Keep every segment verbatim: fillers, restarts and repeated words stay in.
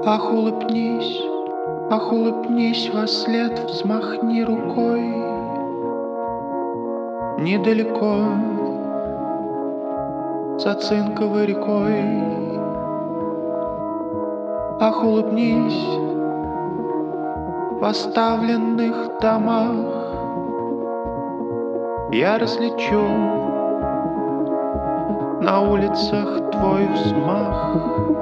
Ах, улыбнись, ах, улыбнись вослед, взмахни рукой. Недалеко, за цинковой рекой. Ах, улыбнись в оставленных домах. Я различу на улицах твой взмах.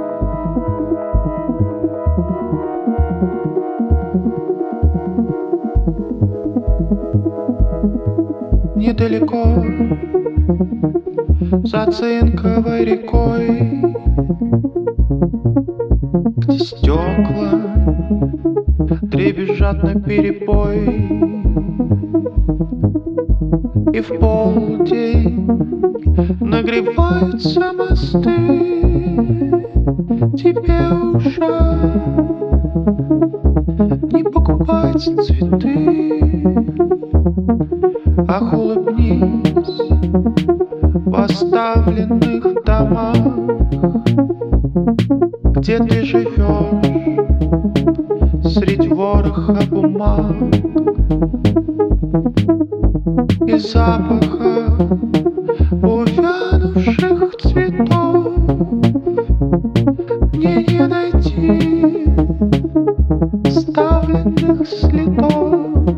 Недалеко, за цинковой рекой, где стекла дребезжат наперебой, и в полдень нагреваются мосты. Тебе уже не покупать цветы. Ах, улыбнись в оставленных домах, где ты живешь средь вороха бумаг и запаха увянувших цветов. Мне не найти оставленных следов.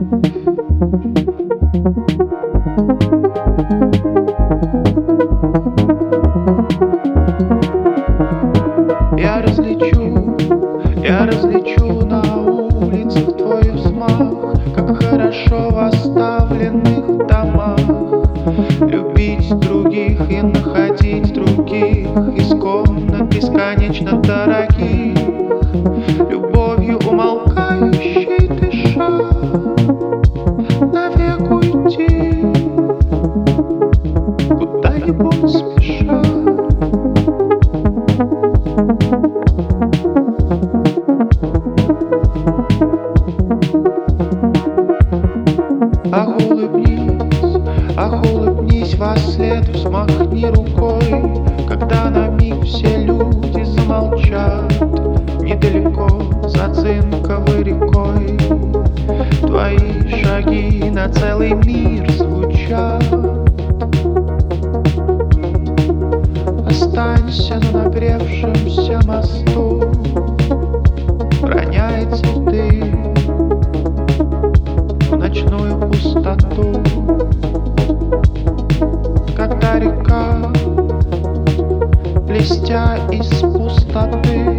Я различу, я различу на улицах твой взмах, как хорошо в оставленных домах любить других и находить других из комнат бесконечно дорогих, любовью умолкающей дыша, навек уйти куда-нибудь спеша. Ах, улыбнись, ах, улыбнись вослед, взмахни рукой, когда на миг все люди замолчат. Недалеко, за цинковой рекой, твои шаги на целый мир звучат. Останься на нагревшемся мосту, роняя цветы в ночную пустоту, когда река, блестя из пустоты,